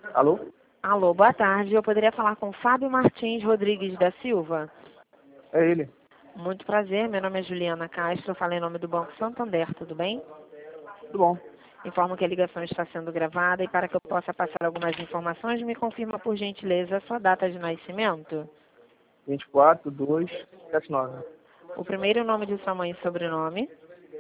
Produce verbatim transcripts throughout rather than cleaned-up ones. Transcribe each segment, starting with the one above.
Alô? Alô, boa tarde. Eu poderia falar com Fábio Martins Rodrigues da Silva? É ele. Muito prazer, meu nome é Juliana Castro, eu falo em nome do Banco Santander, tudo bem? Tudo bom. Informo que a ligação está sendo gravada e para que eu possa passar algumas informações, me confirma por gentileza a sua data de nascimento. vinte e quatro, dois, setenta e nove. O primeiro nome de sua mãe e sobrenome.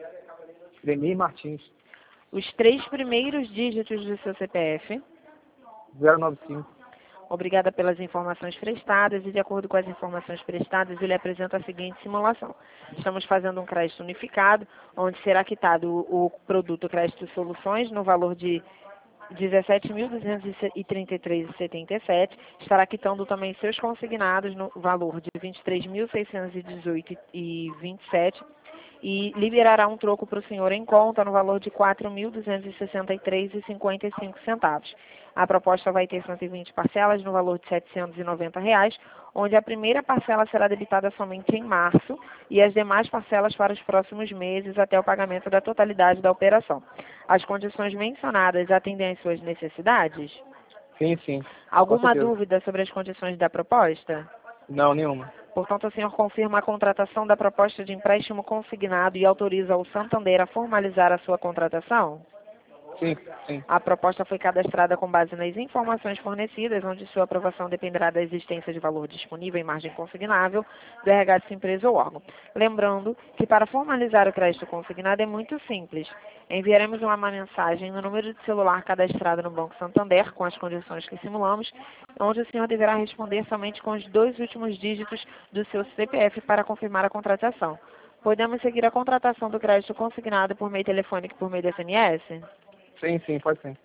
Demir Martins, Os três primeiros dígitos do seu C P F. zero nove cinco. Obrigada pelas informações prestadas e, de acordo com as informações prestadas, eu lhe apresento a seguinte simulação. Estamos fazendo um crédito unificado, onde será quitado o, o produto Crédito Soluções no valor de dezessete mil duzentos e trinta e três reais e setenta e sete centavos. Estará quitando também seus consignados no valor de vinte e três mil seiscentos e dezoito reais e vinte e sete centavos. E liberará um troco para o senhor em conta no valor de quatro mil duzentos e sessenta e três reais e cinquenta e cinco centavos. A proposta vai ter cento e vinte parcelas no valor de setecentos e noventa reais, onde a primeira parcela será debitada somente em março e as demais parcelas para os próximos meses até o pagamento da totalidade da operação. As condições mencionadas atendem às suas necessidades? Sim, sim. Alguma certeza. dúvida sobre as condições da proposta? Não, nenhuma. Portanto, o senhor confirma a contratação da proposta de empréstimo consignado e autoriza o Santander a formalizar a sua contratação? Sim, sim. A proposta foi cadastrada com base nas informações fornecidas, onde sua aprovação dependerá da existência de valor disponível em margem consignável do R H de sua empresa ou órgão. Lembrando que para formalizar o crédito consignado é muito simples. Enviaremos uma mensagem no número de celular cadastrado no Banco Santander, com as condições que simulamos, onde o senhor deverá responder somente com os dois últimos dígitos do seu C P F para confirmar a contratação. Podemos seguir a contratação do crédito consignado por meio telefônico e por meio de S M S? Sim, sim, pode sim.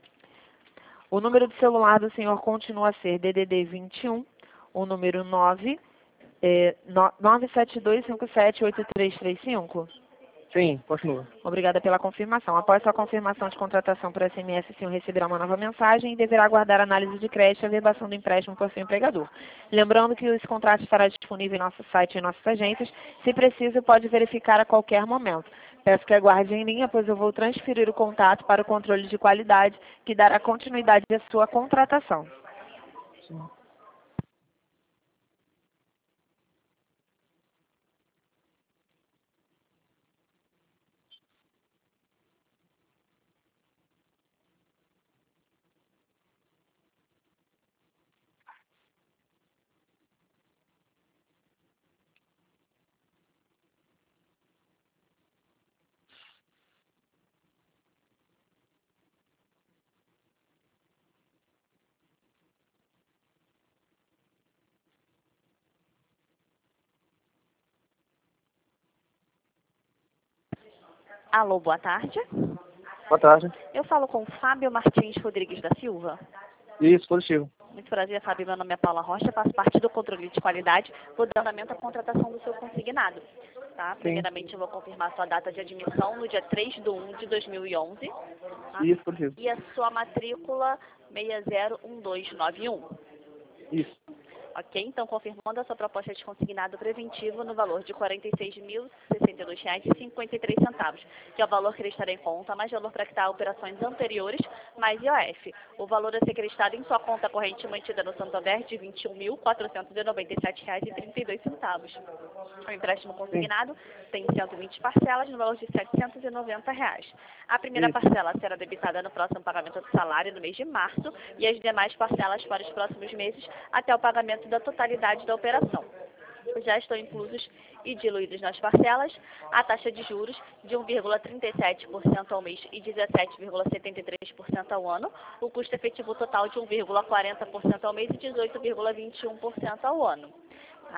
O número de celular do senhor continua a ser D D D vinte e um, o número nove, é, nove sete dois cinco sete oito três três cinco. Sim, continua. Obrigada pela confirmação. Após sua confirmação de contratação por S M S, o senhor receberá uma nova mensagem e deverá aguardar a análise de crédito e a verbação do empréstimo por seu empregador. Lembrando que esse contrato estará disponível em nosso site e em nossas agências. Se preciso, pode verificar a qualquer momento. Peço que aguarde em linha, pois eu vou transferir o contato para o controle de qualidade, que dará continuidade à sua contratação. Sim. Alô, boa tarde. Boa tarde. Eu falo com Fábio Martins Rodrigues da Silva. Isso, positivo. Muito prazer, Fábio. Meu nome é Paula Rocha, faço parte do controle de qualidade, vou dar andamento à contratação do seu consignado. Tá? Primeiramente, eu vou confirmar sua data de admissão no dia três de um de dois mil e onze. Tá? Isso, positivo. E a sua matrícula seis zero um dois nove um. Isso. Ok, então confirmando a sua proposta de consignado preventivo no valor de quarenta e seis mil e sessenta e dois reais e cinquenta e três centavos, que é o valor acreditado em conta, mais valor para quitar operações anteriores, mais I O F. O valor a ser acreditado em sua conta corrente mantida no Santander de vinte e um mil quatrocentos e noventa e sete reais e trinta e dois centavos. O empréstimo consignado tem cento e vinte parcelas no valor de setecentos e noventa reais. A primeira Isso. parcela será debitada no próximo pagamento do salário no mês de março e as demais parcelas para os próximos meses até o pagamento da totalidade da operação. Já estão inclusos e diluídos nas parcelas a taxa de juros de um vírgula trinta e sete por cento ao mês e dezessete vírgula setenta e três por cento ao ano, o custo efetivo total de um vírgula quarenta por cento ao mês e dezoito vírgula vinte e um por cento ao ano. Tá?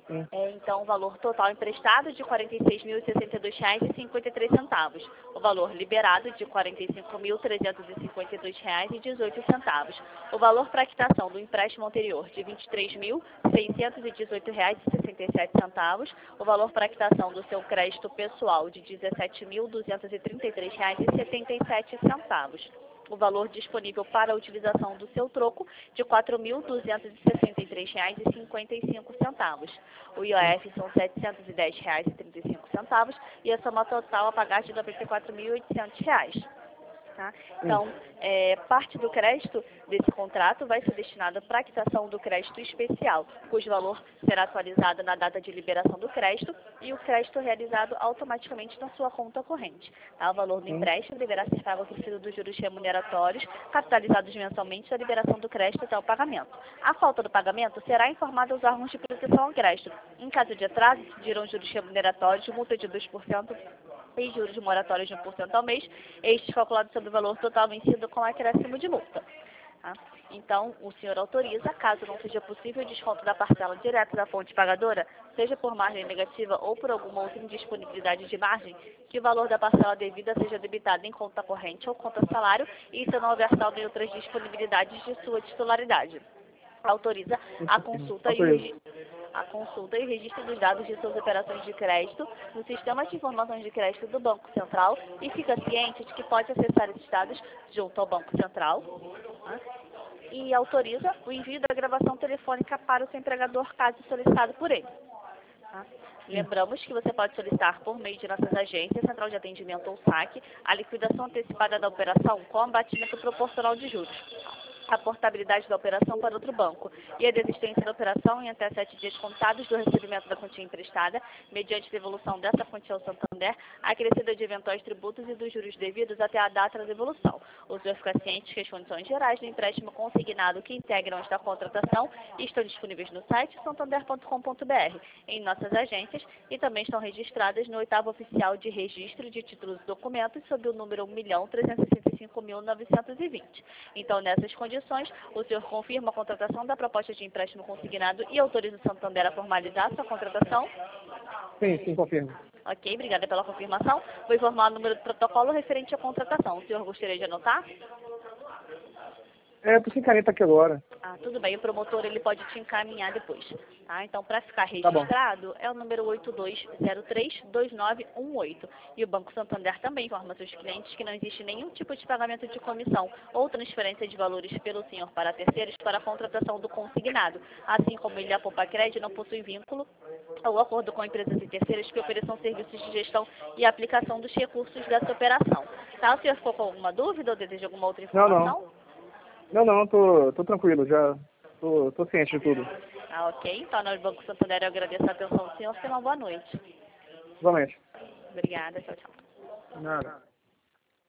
É, então, o valor total emprestado de quarenta e seis mil e sessenta e dois reais e cinquenta e três centavos. O valor liberado de quarenta e cinco mil trezentos e cinquenta e dois reais e dezoito centavos. O valor para quitação do empréstimo anterior de vinte e três mil seiscentos e dezoito reais e sessenta e sete centavos. O valor para quitação do seu crédito pessoal de dezessete mil duzentos e trinta e três reais e setenta e sete centavos. O valor disponível para a utilização do seu troco de quatro mil duzentos e sessenta e três reais e cinquenta e cinco centavos. O I O F são setecentos e dez reais e trinta e cinco centavos e a soma total a pagar de noventa e quatro mil e oitocentos reais. Tá? Então, é, parte do crédito desse contrato vai ser destinada para a quitação do crédito especial, cujo valor será atualizado na data de liberação do crédito e o crédito realizado automaticamente na sua conta corrente. Tá? O valor do empréstimo deverá ser pago acrescido dos juros remuneratórios, capitalizados mensalmente da liberação do crédito até o pagamento. A falta do pagamento será informada aos órgãos de proteção ao crédito. Em caso de atraso, dirão juros remuneratórios, multa de dois por cento e juros moratórios de um por cento ao mês, estes calculados sobre o valor total vencido com acréscimo de multa. Tá? Então, o senhor autoriza, caso não seja possível o desconto da parcela direta da fonte pagadora, seja por margem negativa ou por alguma outra indisponibilidade de margem, que o valor da parcela devida seja debitado em conta corrente ou conta salário e se não houver saldo em outras disponibilidades de sua titularidade. Autoriza a consulta e o registro. A consulta e registro dos dados de suas operações de crédito no Sistema de Informações de Crédito do Banco Central e fica ciente de que pode acessar esses dados junto ao Banco Central, né? E autoriza o envio da gravação telefônica para o seu empregador, caso solicitado por ele. Tá? Lembramos que você pode solicitar por meio de nossas agências, Central de Atendimento ou saque, a liquidação antecipada da operação com abatimento proporcional de juros, a portabilidade da operação para outro banco e a desistência da operação em até sete dias contados do recebimento da quantia emprestada, mediante devolução dessa quantia ao Santander, acrescida de eventuais tributos e dos juros devidos até a data da devolução. O senhor fica ciente que as condições gerais do empréstimo consignado que integram esta contratação estão disponíveis no site santander ponto com ponto br, em nossas agências, e também estão registradas no oitavo oficial de registro de títulos e documentos sob o número um milhão trezentos e sessenta e cinco mil novecentos e vinte. Então, nessas condições, o senhor confirma a contratação da proposta de empréstimo consignado e autoriza o Santander a formalizar sua contratação? Sim, sim, confirmo. Ok, obrigada pela confirmação. Vou informar o número do protocolo referente à contratação. O senhor gostaria de anotar? É, eu tô sem caneta aqui agora. Ah, tudo bem. O promotor ele pode te encaminhar depois. Tá? Então, para ficar Tá bom. registrado, é o número oito dois zero três, dois nove um oito. E o Banco Santander também informa seus clientes que não existe nenhum tipo de pagamento de comissão ou transferência de valores pelo senhor para terceiros para a contratação do consignado. Assim como ele, a Poupa Crédito, não possui vínculo ou acordo com empresas e terceiros que ofereçam serviços de gestão e aplicação dos recursos dessa operação. Tá? O senhor ficou com alguma dúvida ou deseja alguma outra Não, informação? não. Não, não, tô, tô tranquilo, já tô, tô ciente de tudo. Ah, ok. Então, no Banco Santander, eu agradeço a atenção do senhor. Tenha uma boa noite. Igualmente. Obrigada. Tchau, tchau. Nada.